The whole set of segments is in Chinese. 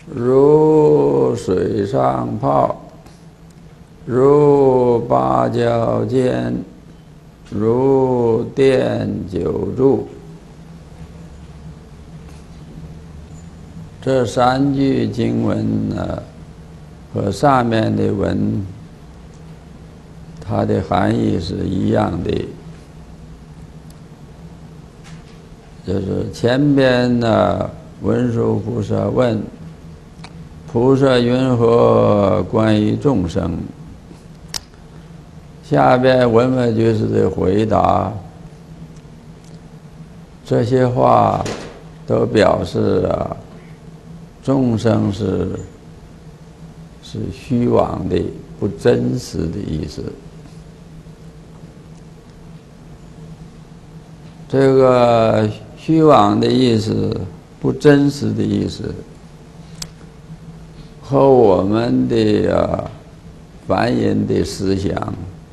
如水上泡，如芭蕉间，如奠酒注。这3句经文呢，和上面的文，它的含义是一样的。就是前边呢，文殊菩萨问菩萨云何关于众生，下边文殊居士的回答，这些话都表示众生是虚妄的、不真实的意思。这个虚妄的意思、不真实的意思，和我们的凡人的思想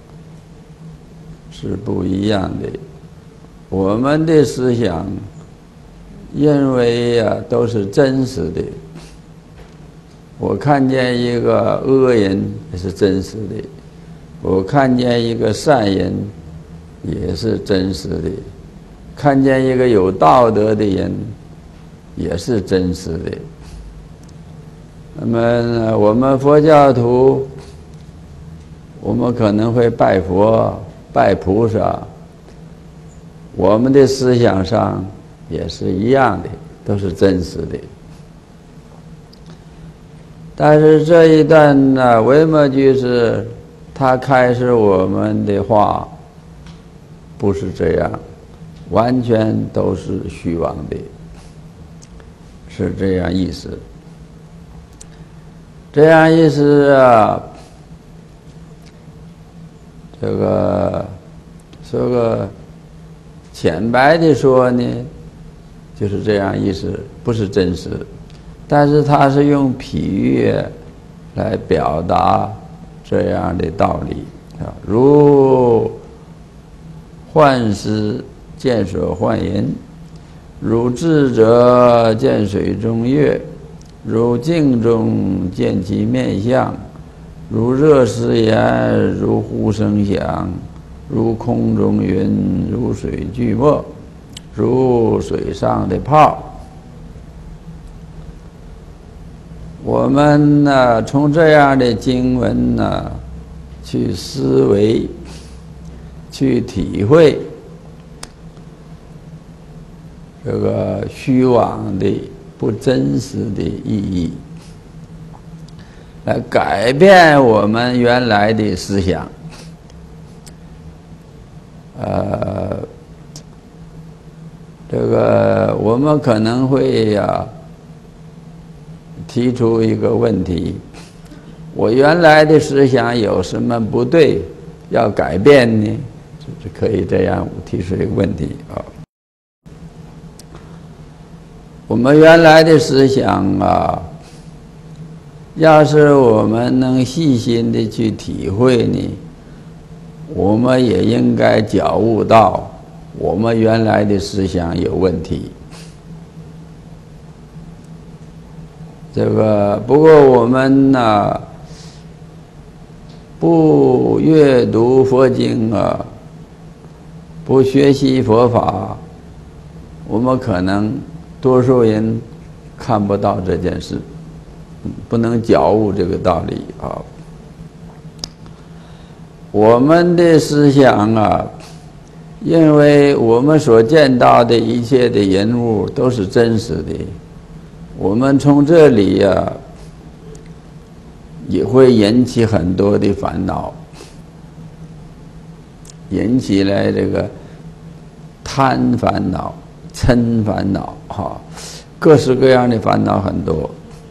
是不一样的。我们的思想认为都是真实的。我看见一个恶人也是真实的，我看见一个善人也是真实的，看见一个有道德的人也是真实的。那么我们佛教徒，我们可能会拜佛、拜菩萨，我们的思想上也是一样的，都是真实的。但是这一段呢，维摩居士他开示我们的话不是这样，完全都是虚妄的，是这样意思。这样意思这个说个浅白的说呢，就是这样意思，不是真实。但是他是用譬喻来表达这样的道理如幻师见所幻言，如智者见水中月，如镜中见其面相，如热食言，如呼声响，如空中云，如水聚沫，如水上的泡。我们呢，从这样的经文呢，去思维，去体会这个虚妄的、不真实的意义，来改变我们原来的思想。这个我们可能会提出一个问题：我原来的思想有什么不对，要改变呢？就是可以这样提出一个问题我们原来的思想要是我们能细心的去体会呢，我们也应该觉悟到我们原来的思想有问题。这个不过我们不阅读佛经不学习佛法，我们可能多数人看不到这件事，不能觉悟这个道理我们的思想因为我们所见到的一切的人物都是真实的，我们从这里也会引起很多的烦恼，引起来这个贪烦恼、嗔烦恼各式各样的烦恼很多。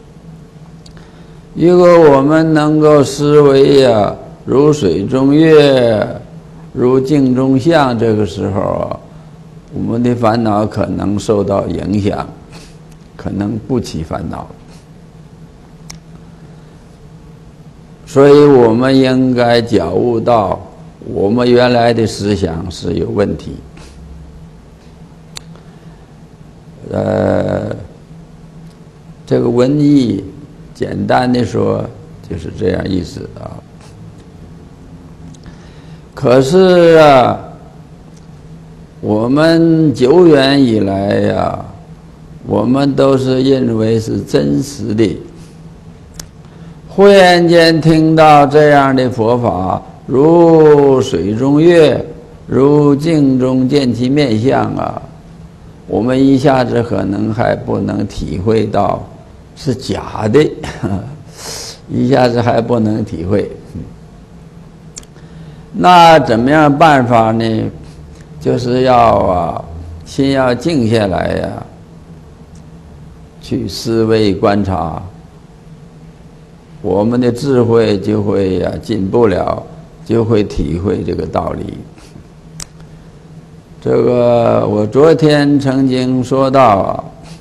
如果我们能够思维如水中月，如镜中像，这个时候我们的烦恼可能受到影响，可能不起烦恼。所以我们应该觉悟到我们原来的思想是有问题。这个文艺简单的说就是这样意思啊。可是啊，我们久远以来呀，我们都是认为是真实的。忽然间听到这样的佛法，如水中月，如镜中见其面相啊，我们一下子可能还不能体会到是假的，一下子还不能体会。那怎么样办法呢？就是要心要静下来呀，去思维观察，我们的智慧就会进步了，就会体会这个道理。这个我昨天曾经说到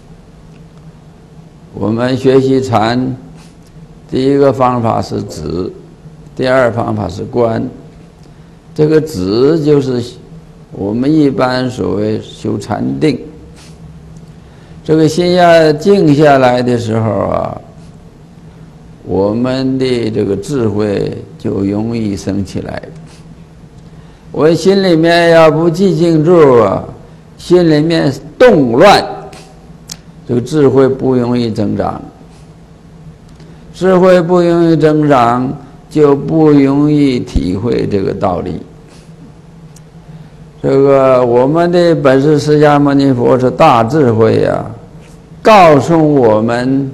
我们学习禅，第一个方法是止，第二方法是观。这个止就是我们一般所谓修禅定。这个心要静下来的时候我们的这个智慧就容易升起来。我心里面要不寂静住心里面动乱，这个智慧不容易增长。智慧不容易增长，就不容易体会这个道理。这个我们的本师释迦牟尼佛是大智慧告诉我们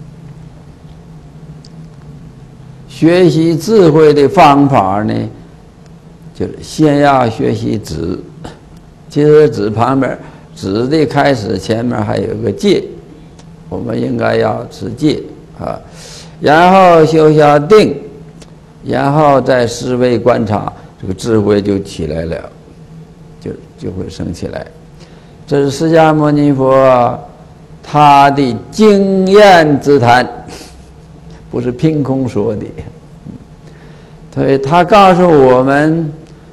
学习智慧的方法呢，就是先要学习止。其实止旁边，止的开始前面还有个戒，我们应该要持戒然后修下定，然后再思维观察，这个智慧就起来了，就会升起来。这是释迦牟尼佛他的经验之谈，不是凭空说的。所以他告诉我们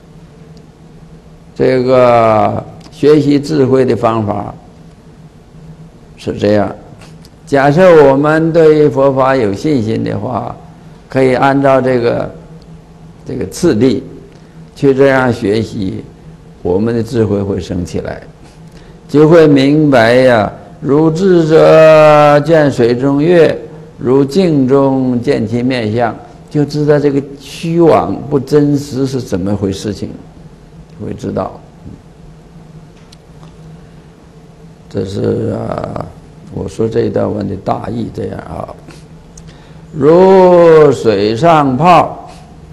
这个学习智慧的方法是这样。假设我们对佛法有信心的话，可以按照这个次第去这样学习，我们的智慧会升起来，就会明白如智者见水中月，如镜中见其面相，就知道这个虚妄不真实是怎么回事情，会知道。这是我说这一段文的大意这样如水上泡，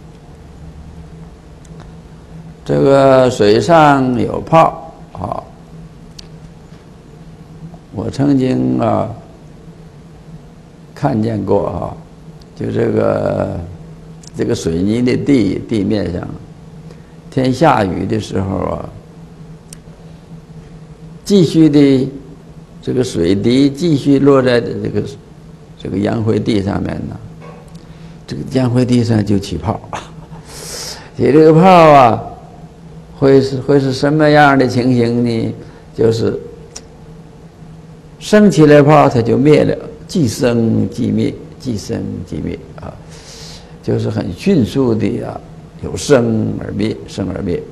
这个水上有泡我曾经看见过就这个水泥的地面上，天下雨的时候继续的这个水滴继续落在这个烟灰地上面呢，这个烟灰地上就起泡，起这个泡会是什么样的情形呢？就是升起来泡它就灭了，即生即灭，即生即灭就是很迅速的有生而灭，生而灭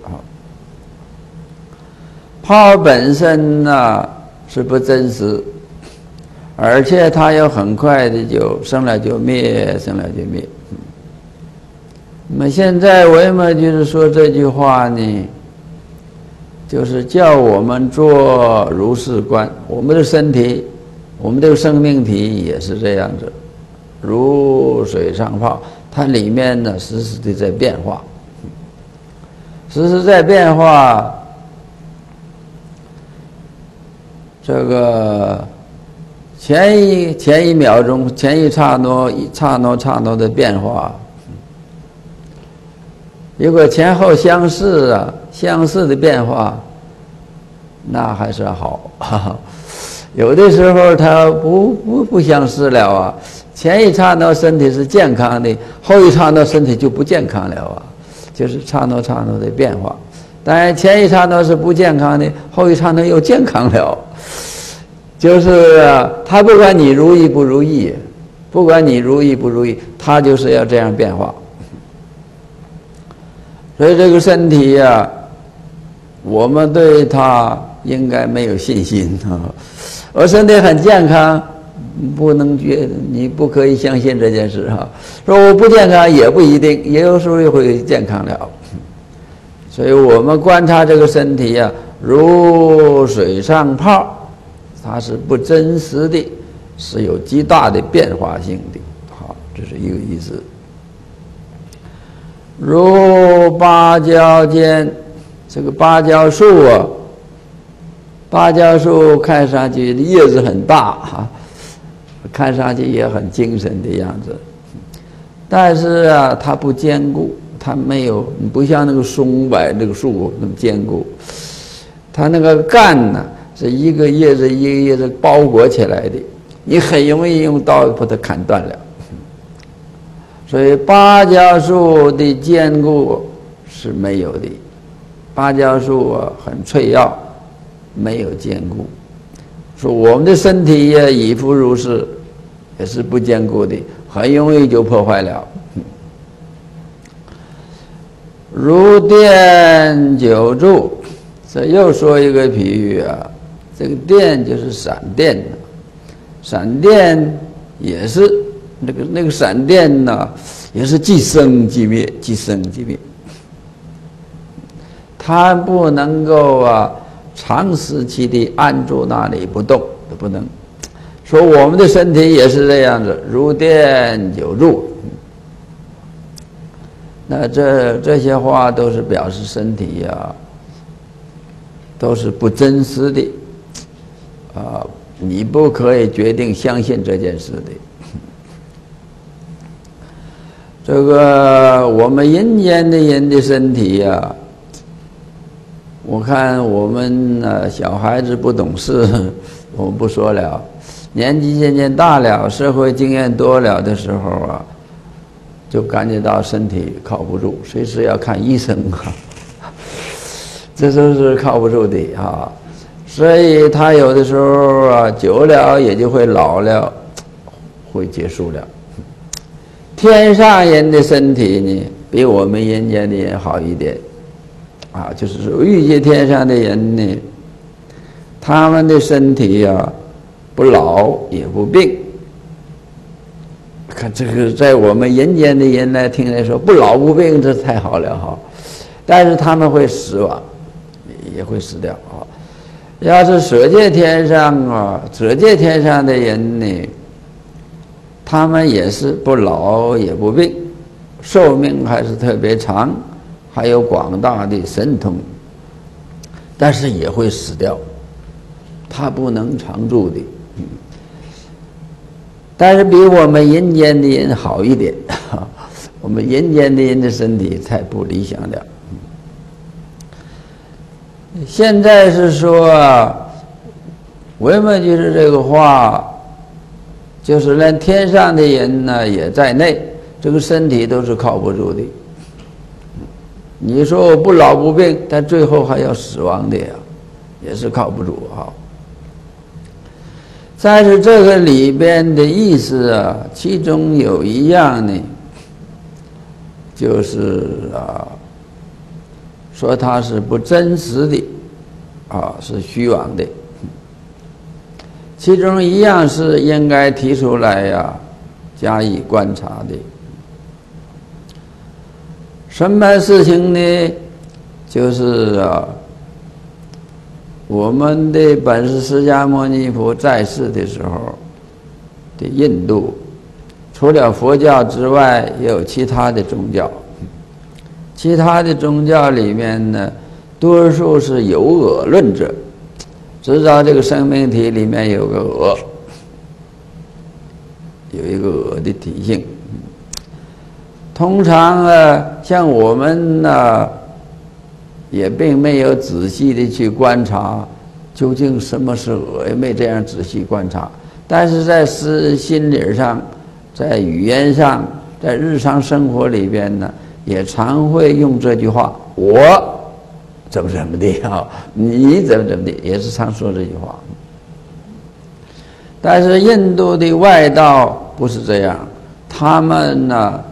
泡本身是不真实，而且它又很快的就生了就灭，生了就灭。那么现在为什么就是说这句话呢？就是叫我们做如是观，我们的身体，我们的生命体也是这样子，如水上泡，它里面呢时时的在变化，时时在变化。这个前一秒钟，前一刹那的变化，如果前后相似的变化，那还是好。有的时候它不相似了前一刹那身体是健康的，后一刹那身体就不健康了就是刹那的变化。当然前一刹那是不健康的，后一刹那又健康了。就是他不管你如意不如意， 不管你如意不如意，它就是要这样变化。所以这个身体呀，我们对它应该没有信心啊。我身体很健康，你不可以相信这件事哈。说我不健康也不一定，也有时候也会健康了。所以我们观察这个身体呀，如水上泡，它是不真实的，是有极大的变化性的。好，这是一个意思。如芭蕉间，这个芭蕉树啊，芭蕉树看上去叶子很大哈，看上去也很精神的样子，但是啊，它不坚固，它没有不像那个松柏那个树那么坚固，它那个干呢是一个叶子一个叶子包裹起来的，你很容易用刀把它砍断了。所以芭蕉树的坚固是没有的，芭蕉树啊很脆弱，没有坚固。说我们的身体也亦复如是，也是不坚固的，很容易就破坏了。如电久住，这又说一个比喻啊，这个电就是闪电，闪电也是那个闪电呢，也是即生即灭，即生即灭。它不能够啊长时期的安住那里不动，都不能。说我们的身体也是这样子，如电久住。那这些话都是表示身体呀，都是不真实的啊，你不可以决定相信这件事的。这个我们阴间的人的身体呀，我看我们小孩子不懂事，我们不说了，年纪渐渐大了，社会经验多了的时候啊，就感觉到身体靠不住，随时要看医生啊，这都是靠不住的啊。所以他有的时候啊，久了也就会老了，会结束了。天上人的身体呢，比我们人间的人好一点啊，就是说欲界天上的人呢，他们的身体啊，不老也不病。看这个，在我们人间的人来听来说，不老不病，这太好了哈。但是他们会死亡，也会死掉啊。要是舍界天上啊，舍界天上的人呢，他们也是不老也不病，寿命还是特别长，还有广大的神通，但是也会死掉，他不能常住的。但是比我们人间的人好一点，我们人间的人的身体太不理想了。现在是说啊，为么就是这个话，就是连天上的人呢也在内，这个身体都是靠不住的。你说我不老不病，但最后还要死亡的呀，也是靠不住啊。但是这个里边的意思啊，其中有一样呢，就是啊，说它是不真实的，啊，是虚妄的。其中一样是应该提出来呀，加以观察的。什么事情呢？就是啊，我们的本师释迦牟尼佛在世的时候的印度，除了佛教之外，也有其他的宗教。其他的宗教里面呢，多数是有我论者，知道这个生命体里面有个我，有一个我的体性。通常像我们呢，也并没有仔细的去观察究竟什么是我，也没这样仔细观察。但是在心理上，在语言上，在日常生活里边呢，也常会用这句话：我怎么怎么的啊，你怎么怎么的，也是常说这句话。但是印度的外道不是这样，他们呢，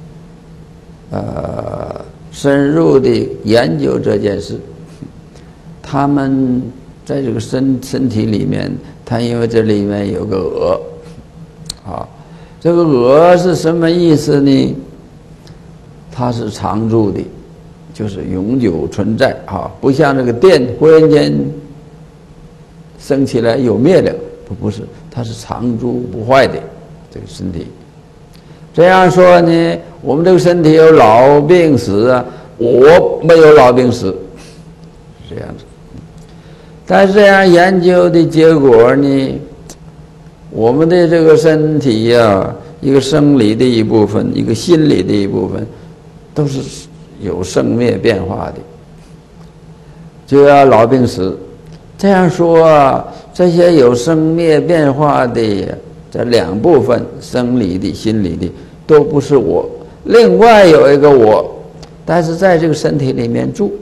深入的研究这件事，他们在这个身体里面，他因为这里面有个鹅，啊，这个鹅是什么意思呢？它是常住的，就是永久存在啊，不像这个电忽然间升起来又灭了，不是，它是常住不坏的这个身体。这样说呢，我们这个身体有老病死啊，我没有老病死，是这样子。但是这样研究的结果呢，我们的这个身体呀，一个生理的一部分，一个心理的一部分，都是有生灭变化的，就要老病死。这样说啊，这些有生灭变化的这两部分，生理的、心理的，都不是我，另外有一个我，但是在这个身体里面住。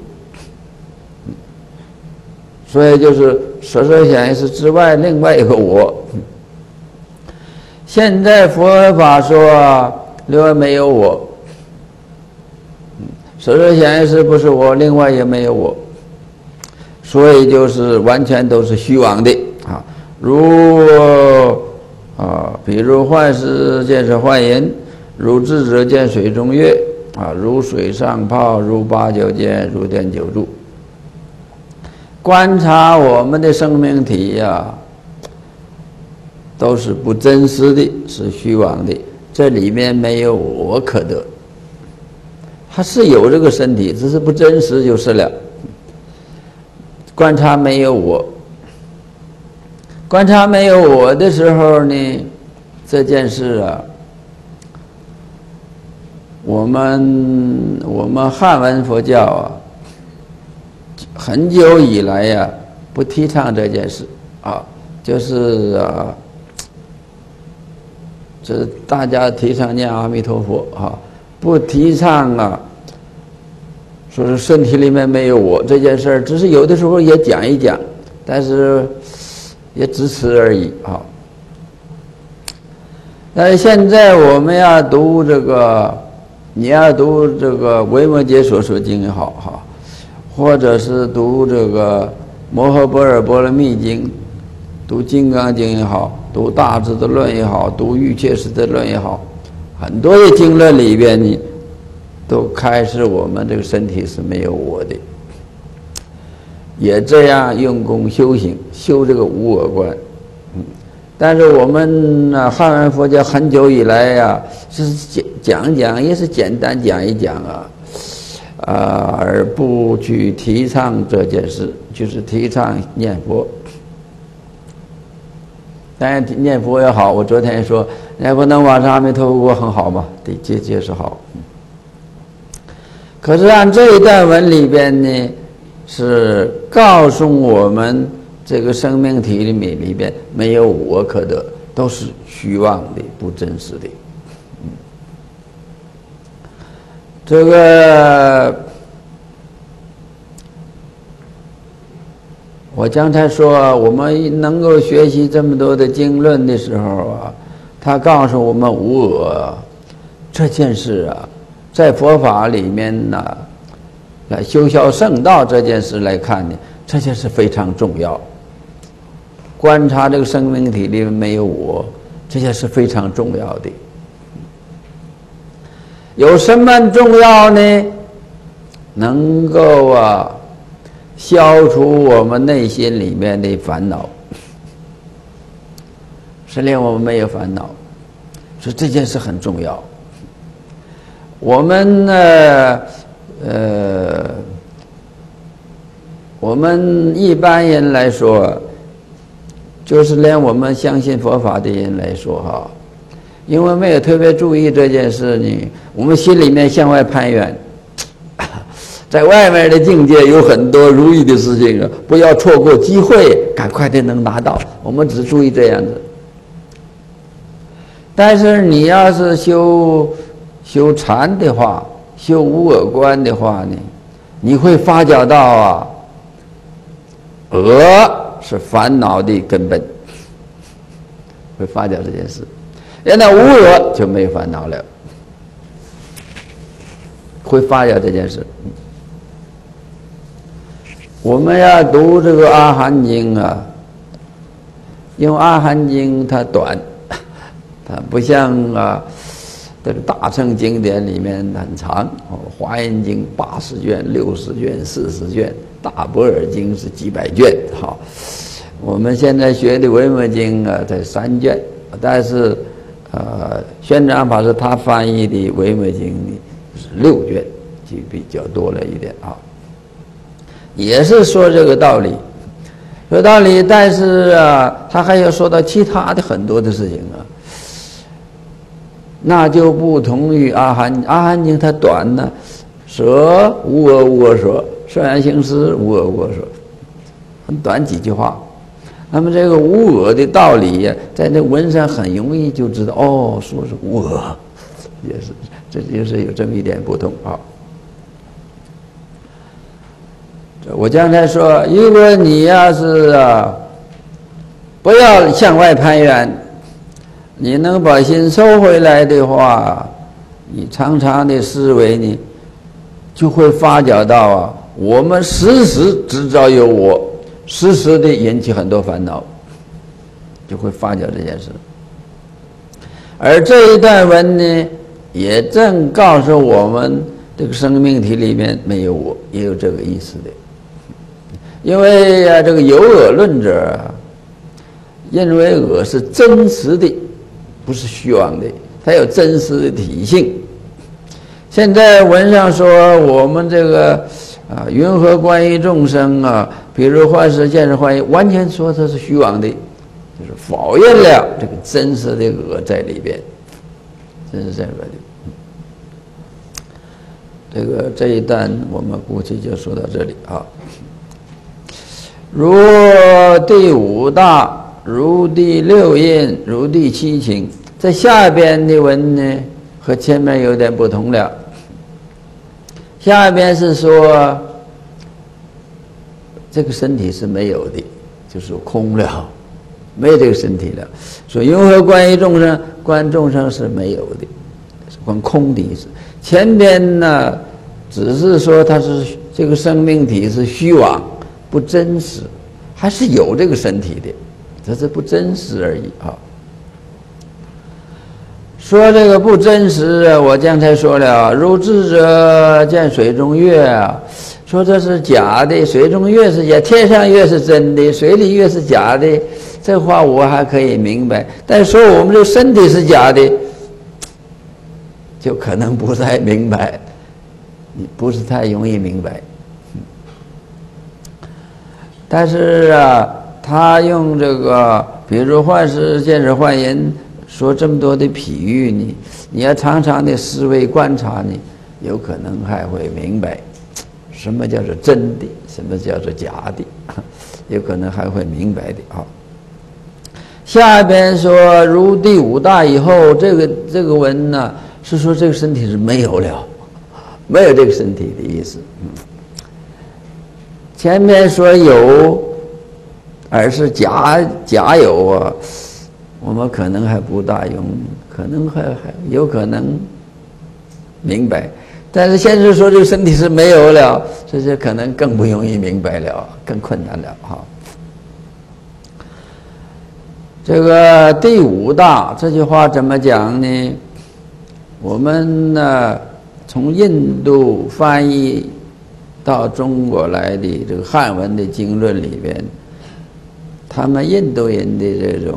所以就是色受想行识之外另外一个我。现在佛法说另外没有我，色受想行识不是我，另外也没有我，所以就是完全都是虚妄的啊。比如幻识见是幻影，如智者见水中月啊，如水上泡，如八九见，如电九柱。观察我们的生命体呀，都是不真实的，是虚妄的，这里面没有我可得。它是有这个身体，只是不真实就是了。观察没有我，观察没有我的时候呢，这件事啊，我们汉文佛教啊，很久以来呀，不提倡这件事啊，就是这大家提倡念阿弥陀佛啊，不提倡啊，说是身体里面没有我这件事儿，只是有的时候也讲一讲，但是也只此而已啊。但是现在我们要读这个，你要读这个《维摩诘所说经》也好哈。或者是读这个摩诃般若波罗蜜经，读金刚经也好，读大智度论也好，读瑜伽师地论也好，很多的经论里边呢，都开示我们这个身体是没有我的，也这样用功修行，修这个无我观。但是我们汉文佛教很久以来呀，是讲也是简单讲一讲啊。而不去提倡这件事，就是提倡念佛。当然念佛也好，我昨天说念佛能往生阿弥陀佛很好嘛，对，这是好。可是按这一段文里边呢，是告诉我们这个生命体里边没有我可得，都是虚妄的，不真实的。这个我刚才说，我们能够学习这么多的经论的时候啊，他告诉我们无我这件事啊，在佛法里面呢，来修销圣道这件事来看呢，这件事非常重要。观察这个生命体里面没有我，这件事非常重要的。有什么重要呢？能够消除我们内心里面的烦恼，是令我们没有烦恼，所以这件事很重要。我们我们一般人来说，就是连我们相信佛法的人来说哈，因为没有特别注意这件事呢，我们心里面向外攀援，在外面的境界有很多如意的事情啊，不要错过机会，赶快的能拿到。我们只注意这样子。但是你要是修禅的话，修无我观的话呢，你会发觉到我是烦恼的根本，会发觉这件事。 原来无我就没有烦恼了，会发酵这件事。我们要读这个《阿含经》啊，因为《阿含经》它短，它不像这个大乘经典里面很长，《华严经》80卷、60卷、40卷，《大般若经》是几百卷。好，我们现在学的《维摩经》啊，才3卷，但是玄奘法师他翻译的《维摩经》呢是6卷，就比较多了一点啊。也是说这个道理，说道理，但是他还要说到其他的很多的事情啊，那就不同于阿含经，它短呢，舍无我无我说，摄然行识无我无我说，很短几句话。那么这个无我的道理呀，在那文上很容易就知道，哦，说是无我，也是，这就是有这么一点不同啊。我刚才说，如果你要是不要向外攀缘，你能把心收回来的话，你常常的思维呢，就会发觉到我们时时制造有我，时时的引起很多烦恼，就会发觉这件事。而这一段文呢，也正告诉我们，这个生命体里面没有我，也有这个意思的。因为这个有我论者认为我是真实的，不是虚妄的，它有真实的体性。现在文上说我们这个云何观于众生比如幻识、见识、幻影，完全说它是虚妄的，就是否认了这个真实的我在里边，真实在里边。这一段我们估计就说到这里啊。如第5大，如第6印，如第7情，在下边的文呢和前面有点不同了。下边是说这个身体是没有的，就是空了，没有这个身体了。说云何观于众生，观众生是没有的，是观空的意思。前边呢只是说它是这个生命体是虚妄不真实，还是有这个身体的，只是不真实而已啊。说这个不真实我刚才说了，如智者见水中月说这是假的，水中月是假，天上月是真的，水里月是假的，这话我还可以明白。但是说我们这身体是假的，就可能不太明白，你不是太容易明白。但是他用这个比如幻识、见识、幻影说这么多的譬喻呢，你要常常的思维观察呢，有可能还会明白什么叫做真的，什么叫做假的，有可能还会明白的啊。下边说如第5大以后，这个文呢是说这个身体是没有了，没有这个身体的意思。前面说有，而是假有我们可能还不大用，可能还有可能明白。但是现在说这个身体是没有了，这些可能更不容易明白了，更困难了哈。这个第5大这句话怎么讲呢？我们呢从印度翻译到中国来的这个汉文的经论里边，他们印度人的这种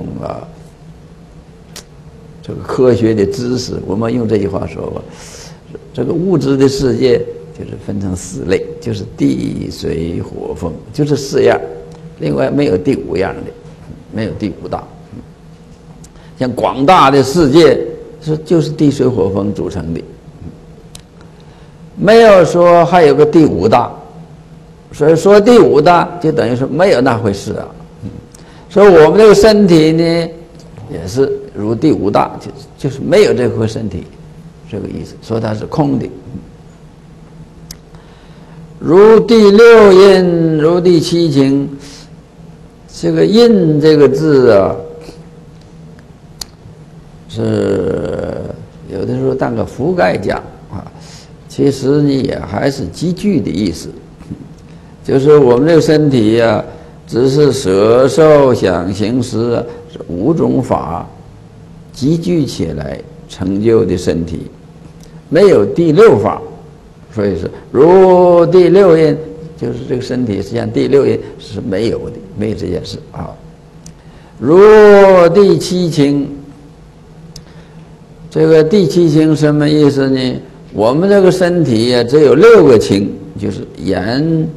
这个科学的知识，我们用这句话说吧，这个物质的世界就是分成4类，就是地水火风，就是4样，另外没有第5样的，没有第5大。像广大的世界就是地水火风组成的，没有说还有个第5大，所以说第5大就等于说没有那回事啊。所以我们这个身体呢，也是如第5大，就是没有这回身体，这个意思，说它是空的。如第6印，如第7情，这个印这个字是有的时候当个覆盖讲啊，其实呢也还是积聚的意思，就是我们这个身体呀，只是色受想行识是5种法积聚起来成就的身体，没有第6法，所以是如第6因，就是这个身体实际上第6因是没有的，没有这件事啊。如第7情，这个第7情什么意思呢？我们这个身体呀，只有6个情，就是眼、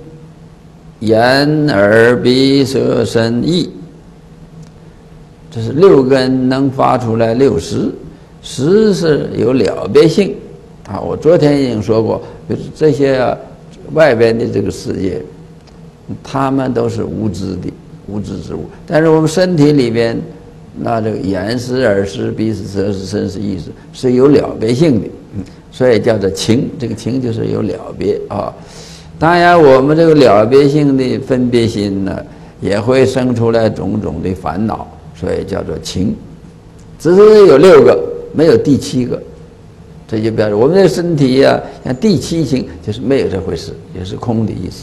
耳、鼻、舌、身、意，这是6根能发出来6识，识是有了别性啊。我昨天已经说过，就是这些外边的这个世界，他们都是无知的。无知之物，但是我们身体里边，那这个眼识、耳识、鼻识、舌识、身识、意识是有了别性的，所以叫做情。这个情就是有了别啊。当然，我们这个了别性的分别心呢，也会生出来种种的烦恼，所以叫做情。只是有6个，没有第7个，这就表示我们这个身体呀，像第7情就是没有这回事，也是空的意思。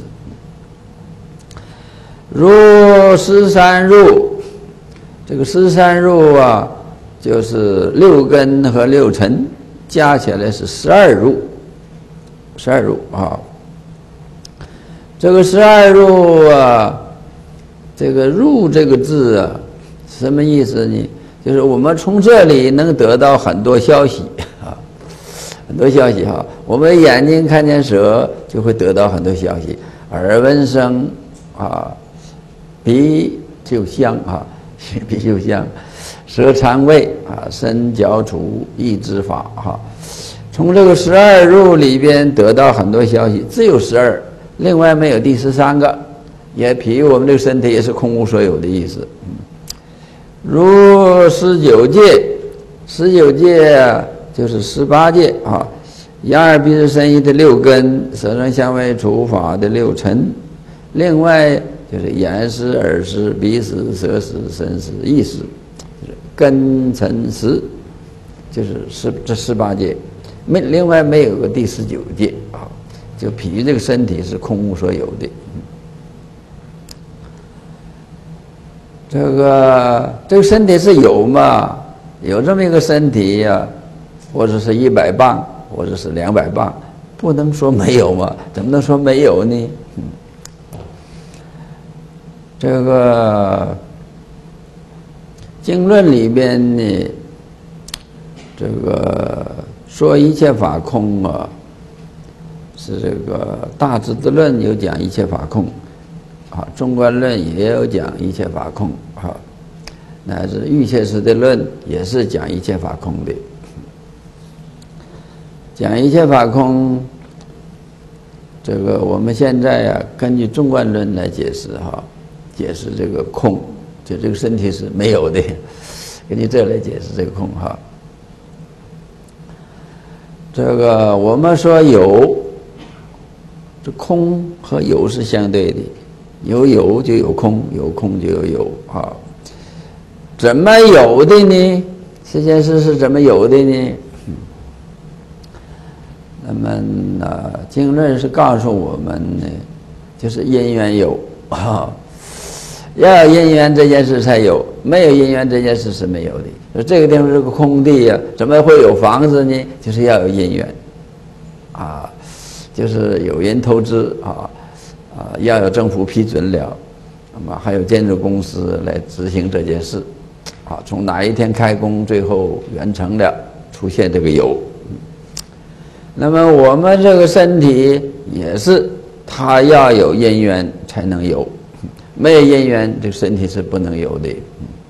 如13入，这个13入啊，就是6根和6尘加起来是12入，12入啊。这个12入啊，这个入这个字啊，什么意思呢？就是我们从这里能得到很多消息啊，很多消息哈。我们眼睛看见蛇就会得到很多消息，耳闻声啊。鼻就香啊，鼻就香，舌尝味啊，身嚼触意知法哈。从这个12入里边得到很多消息，只有12，另外没有第13个，也比喻我们这个身体也是空无所有的意思。如19界，19界就是18界啊，眼耳鼻舌身意的6根，色声香味触法的6尘，另外。就是眼识、耳识、鼻识、舌识、身识、意识，根尘识，就是这18界，另外没有个第19界啊，就比喻这个身体是空无所有的。这个身体是有嘛？有这么一个身体呀，或者是100磅，或者是200磅，不能说没有嘛？怎么能说没有呢？这个经论里边呢，这个说一切法空啊，是这个大智度论有讲一切法空啊，中观论也有讲一切法空啊，乃至瑜伽师的论也是讲一切法空的。讲一切法空，这个我们现在呀，根据中观论来解释哈。解释这个空，就这个身体是没有的，根据这来解释这个空哈。这个我们说有，这空和有是相对的，有就有空，有空就有啊。怎么有的呢？这件事是怎么有的呢？那么经论是告诉我们呢，就是因缘有啊。要有因缘这件事才有，没有因缘这件事是没有的。说这个地方是个空地呀，怎么会有房子呢？就是要有因缘，啊，就是有人投资要有政府批准了，那么还有建筑公司来执行这件事，啊，从哪一天开工，最后完成了，出现这个有。那么我们这个身体也是，它要有因缘才能有。没有因缘，这个身体是不能有的。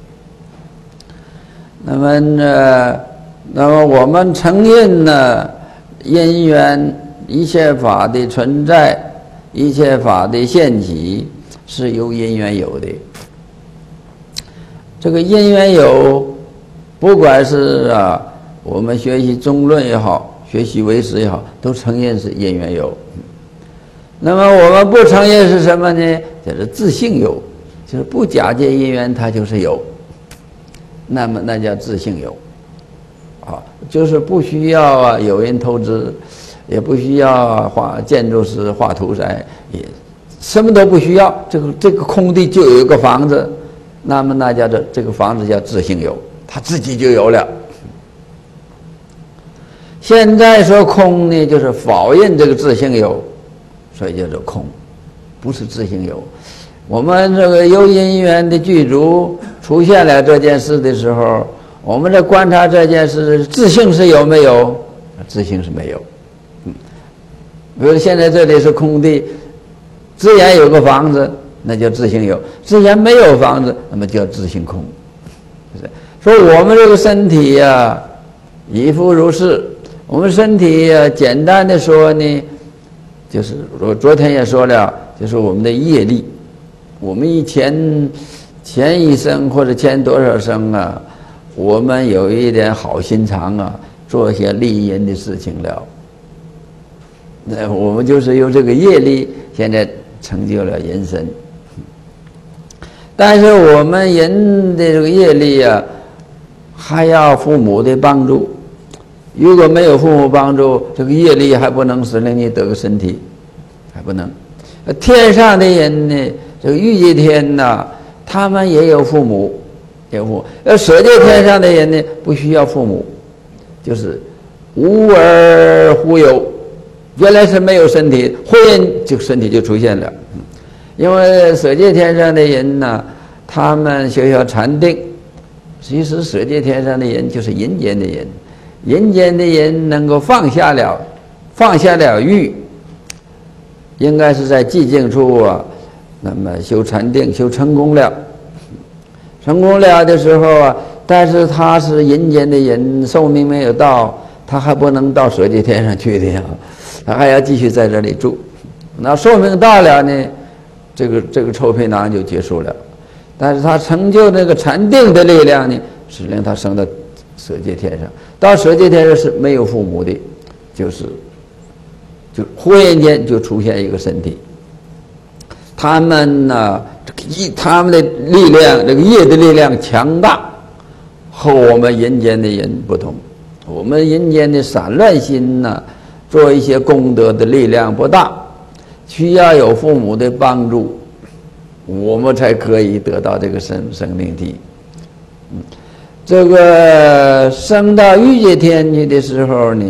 那么我们承认呢，因缘一切法的存在，一切法的现起是由因缘有的。这个因缘有，不管是我们学习中论也好，学习唯识也好，都承认是因缘有。那么我们不承认是什么呢？就是自性有，就是不假借因缘，它就是有。那么那叫自性有， 啊，就是不需要有人投资，也不需要画建筑师画图材，也什么都不需要，这个空地就有一个房子，那么那叫做这个房子叫自性有，它自己就有了。现在说空呢，就是否认这个自性有，所以叫做空，不是自性有。我们这个有因缘的具足出现了这件事的时候，我们在观察这件事，自性是有没有？自性是没有。比如现在这里是空地，自然有个房子，那叫自性有；自然没有房子，那么叫自性空。说我们这个身体呀，亦复如是。我们身体简单的说呢，就是我昨天也说了，就是我们的业力。我们前一生或者前多少生啊，我们有一点好心肠啊，做一些利人的事情了。那我们就是有这个业力，现在成就了人身。但是我们人的这个业力啊，还要父母的帮助。如果没有父母帮助，这个业力还不能使令你得个身体，还不能。天上的人呢，这个欲界天呐，他们也有父母，有父母。舍界天上的人呢，不需要父母，就是无而忽有，原来是没有身体，忽然就身体就出现了。因为舍界天上的人呢，他们修禅定，其实舍界天上的人就是人间的人。人间的人能够放下了欲，应该是在寂静处啊，那么修禅定，修成功了的时候啊，但是他是人间的人，寿命没有到，他还不能到舍界天上去的呀，他还要继续在这里住。那寿命到了呢，这个臭皮囊就结束了，但是他成就那个禅定的力量呢，是令他升到舍界天上。到舍界天上是没有父母的，就忽然间就出现一个身体。他们呢，他们的力量，这个业的力量强大，和我们人间的人不同。我们人间的散乱心呢，做一些功德的力量不大，需要有父母的帮助，我们才可以得到这个生命体。这个升到欲界天去的时候呢，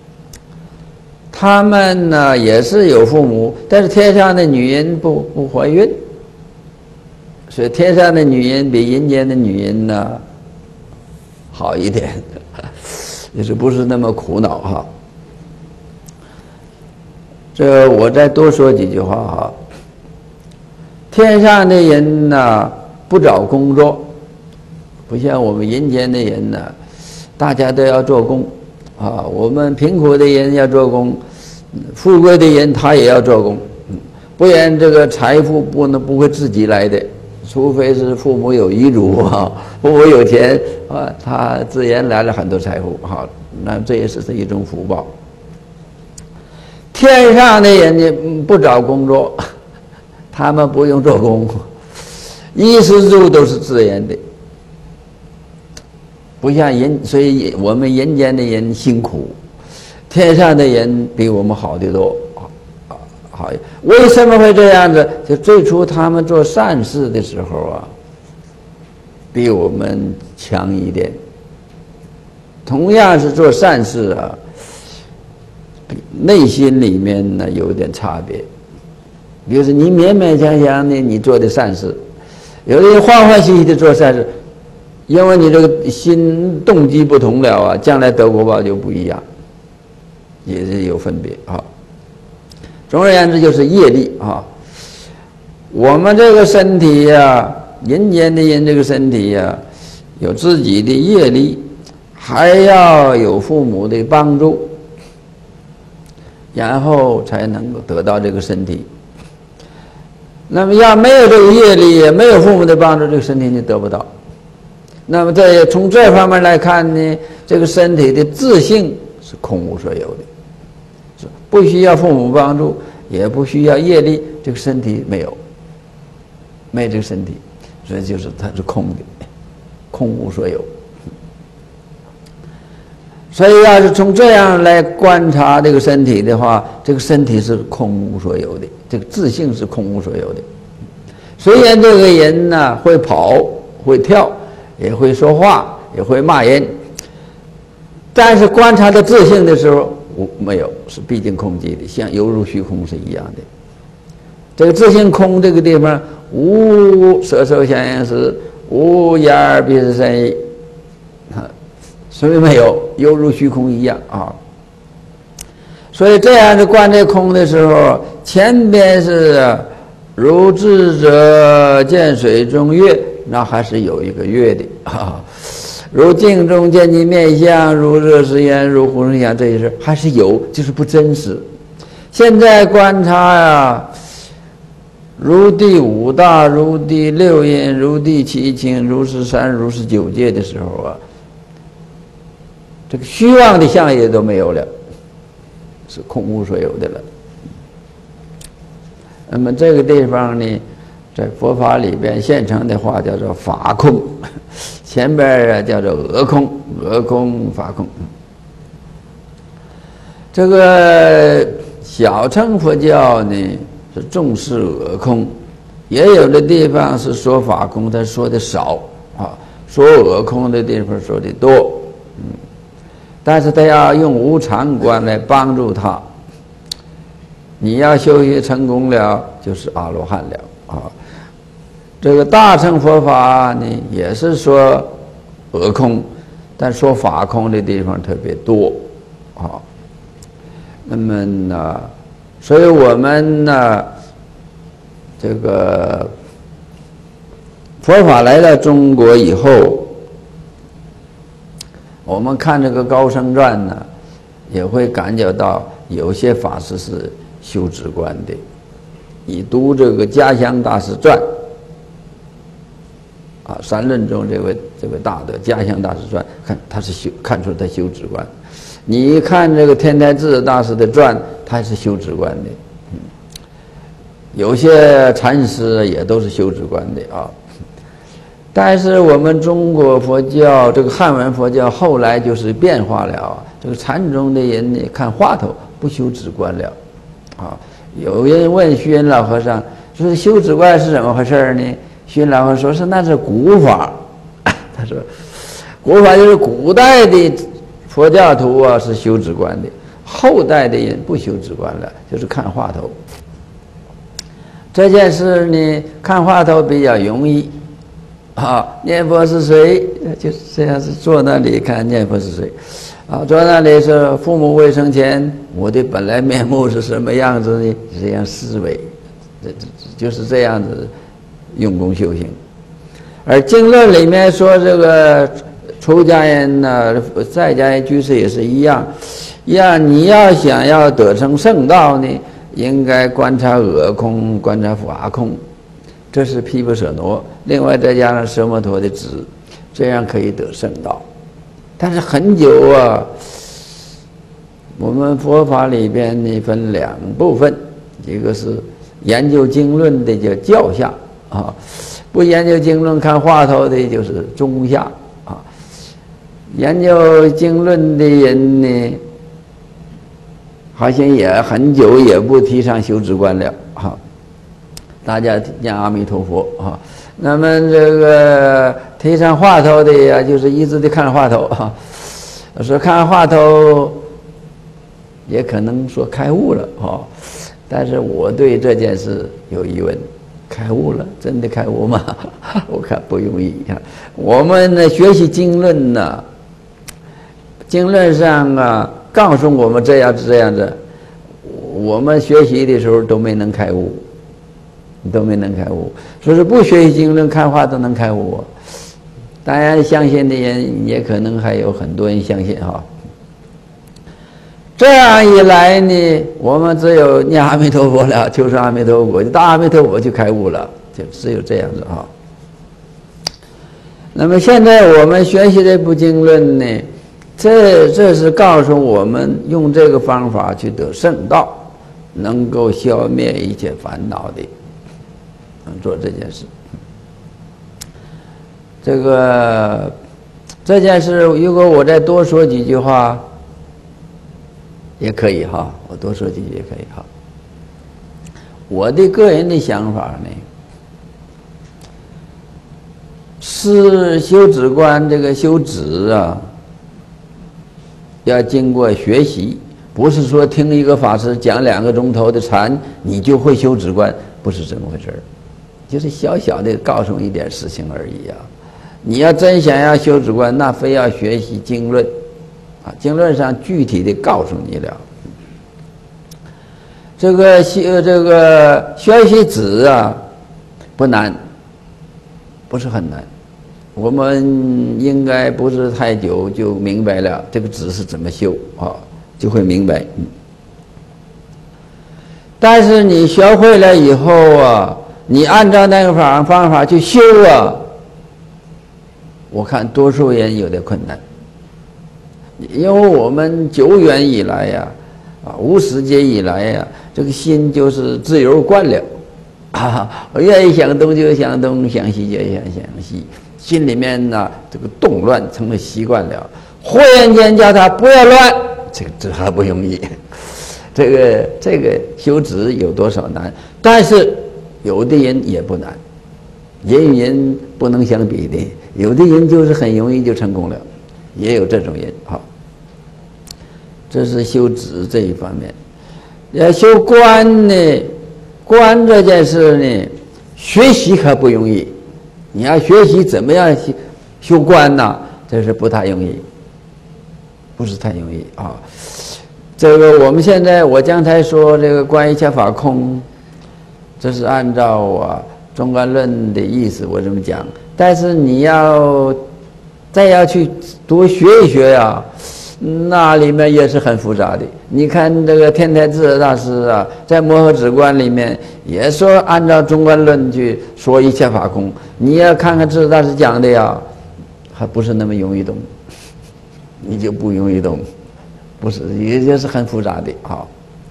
他们呢也是有父母，但是天上的女人不怀孕，所以天上的女人比人间的女人呢好一点，也是不是那么苦恼哈。这我再多说几句话哈。天上的人呢不找工作。不像我们人间的人呢，大家都要做工啊。我们贫苦的人要做工，富贵的人他也要做工，不然这个财富不会自己来的，除非是父母有遗嘱啊，父母有钱啊，他自然来了很多财富哈。那这也是一种福报。天上的人呢不找工作，他们不用做工，衣食住都是自然的。不像人，所以我们人间的人辛苦，天上的人比我们好得多，好。为什么会这样子？就最初他们做善事的时候啊，比我们强一点。同样是做善事啊，内心里面呢有点差别。比如说你勉勉强强的你做的善事，有的人欢欢喜喜的做善事。因为你这个心动机不同了啊，将来得果报就不一样，也是有分别啊。总而言之，就是业力啊。我们这个身体呀，人间的人这个身体呀，有自己的业力，还要有父母的帮助，然后才能够得到这个身体。那么要没有这个业力，也没有父母的帮助，这个身体你得不到。那么从这方面来看呢，这个身体的自性是空无所有的，不需要父母帮助，也不需要业力，这个身体没有这个身体，所以就是它是空的，空无所有。 所以要是从这样来观察这个身体的话，这个身体是空无所有的，这个自性是空无所有的。虽然这个人呢会跑会跳也会说话也会骂人，但是观察的自性的时候没有，是毕竟空寂的，像犹如虚空是一样的。这个自性空这个地方无色受想行识，无眼耳鼻舌身意，所以没有，犹如虚空一样啊。所以这样的观这空的时候，前边是如智者见水中月，那还是有一个月的啊。如镜中见其面相，如热实验，如呼声响，这些事还是有，就是不真实。现在观察呀，如第五大，如第六因，如第七情，如是三，如是九界的时候啊，这个虚妄的相也都没有了，是空无所有的了。那么这个地方呢，在佛法里边现成的话叫做法空，前边啊叫做訛空，訛空法空。这个小乘佛教呢是重视訛空，也有的地方是说法空，但说的少啊，说訛空的地方说的多，但是他要用无常观来帮助他。你要修习成功了，就是阿罗汉了啊。这个大乘佛法呢，也是说訛空，但说法空的地方特别多啊。那么呢，所以我们呢，这个佛法来到中国以后，我们看这个高僧传呢，也会感觉到有些法师是修止观的。你读这个家乡大师传啊，三论中这位大德家乡大师传，看他是看出他修止观。你看这个天台智大师的传，他是修止观的。有些禅师也都是修止观的啊。但是我们中国佛教这个汉文佛教后来就是变化了啊，这个禅宗的人呢看话头不修止观了啊。有人问虚云老和尚说修止观是怎么回事呢？虚云老和尚说那是古法。他说古法就是古代的佛教徒啊是修止观的，后代的人不修止观了，就是看话头。这件事呢看话头比较容易啊，念佛是谁？就是这样，是坐那里看念佛是谁啊？坐那里是父母未生前，我的本来面目是什么样子呢？这样思维，就是这样子用功修行。而经论里面说这个出家人呢，在家人居士也是一样，你要想要得成圣道呢，应该观察訛空，观察法空。这是毗婆舍那，另外再加上舍摩陀的指，这样可以得圣道。但是很久啊，我们佛法里边呢分两部分，一个是研究经论的叫教下啊，不研究经论看话头的就是中下啊。研究经论的人呢，好像也很久也不提倡修止观了啊。大家念阿弥陀佛啊，那么这个提倡话头的呀，就是一直的看话头啊。说看话头，也可能说开悟了啊。但是我对这件事有疑问，开悟了，真的开悟吗？我看不容易啊。我们呢学习经论呢，经论上啊告诉我们这样子，我们学习的时候都没能开悟。说是不学习经论看话都能开悟，当然相信的人也可能还有很多人相信哈。这样一来呢，我们只有念阿弥陀佛了，求生阿弥陀佛，就到阿弥陀佛就开悟了，就只有这样子哈。那么现在我们学习这部经论呢，这是告诉我们用这个方法去得圣道，能够消灭一切烦恼的。做这件事，这件事如果我再多说几句话， 也可以哈，我多说几句也可以哈。我的个人的想法呢，是修止观这个修止啊，要经过学习，不是说听一个法师讲2个钟头的禅，你就会修止观，不是这么回事儿，就是小小的告诉一点事情而已啊。你要真想要修止观，那非要学习经论啊，经论上具体的告诉你了。这个学习止啊，不难，不是很难。我们应该不是太久就明白了这个止是怎么修啊，就会明白。但是你学会了以后啊，你按照那个方法去修啊，我看多数人有点困难，因为我们久远以来呀，无始劫以来呀，这个心就是自由惯了，我愿意想东就想东，想西就想西，心里面呢这个动乱成了习惯了。忽然间叫他不要乱，这还不容易。这个修止有多少难？但是有的人也不难，人与人不能相比的。有的人就是很容易就成功了，也有这种人。好，这是修止这一方面。要修观呢，观这件事呢，学习可不容易。你要学习怎么样修观呢？这是不太容易，不是太容易啊。这个我们现在我刚才说这个关于一切法空，这是按照中观论的意思我这么讲。但是你再要去多学一学呀，那里面也是很复杂的。你看这个天台智者大师啊，在摩诃止观里面也说按照中观论去说一切法空，你要看看智者大师讲的呀，还不是那么容易懂，你就不容易懂，不是，也是很复杂的。好，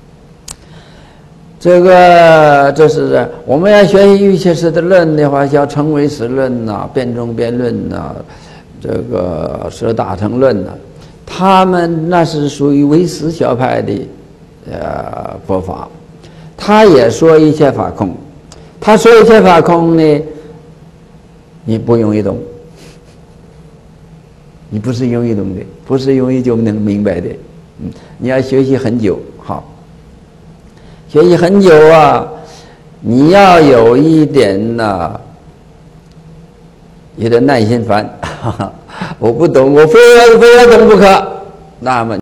这是我们要学习瑜伽师的论的话，叫成唯识论呐、辩中辩论呐、这个舍大乘论呐，他们那是属于唯识学派的佛法。他也说一切法空，他说一切法空呢，你不容易懂，你不是容易懂的，不是容易就能明白的。你要学习很久。好，学习很久啊，你要有一点有点耐心烦，我不懂，我非要懂不可，那么